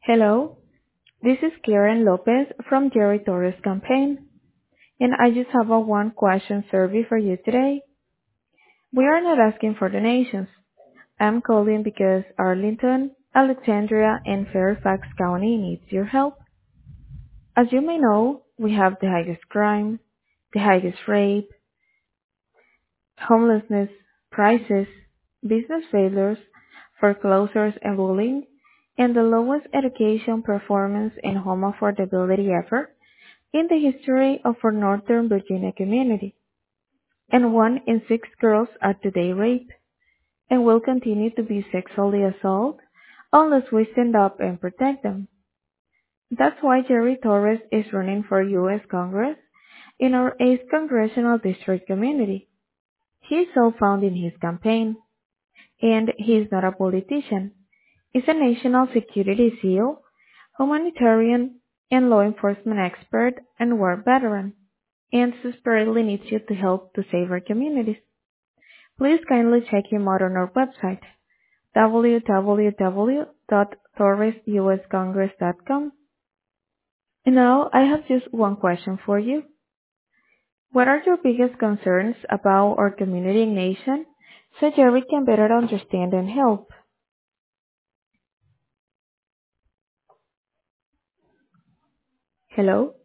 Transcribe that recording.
Hello, this is Karen Lopez from Jerry Torres campaign, and I just have a one question survey for you today. We are not asking for donations. I'm calling because Arlington, Alexandria, and Fairfax County needs your help. As you may know, we have the highest crime, the highest rape, homelessness, prices, business failures, foreclosures and bullying, and the lowest education performance and home affordability ever in the history of our Northern Virginia community, and 1 in 6 girls are today raped and will continue to be sexually assaulted unless we stand up and protect them. That's why Jerry Torres is running for U.S. Congress in our 8th Congressional District community. He's so found in his campaign, and he's not a politician. He's a national security SEAL, humanitarian, and law enforcement expert and war veteran, and desperately needs you to help to save our communities. Please kindly check him out on our website, www.torresuscongress.com. And now I have just one question for you. What are your biggest concerns about our community and nation so Jerry can better understand and help? Hello?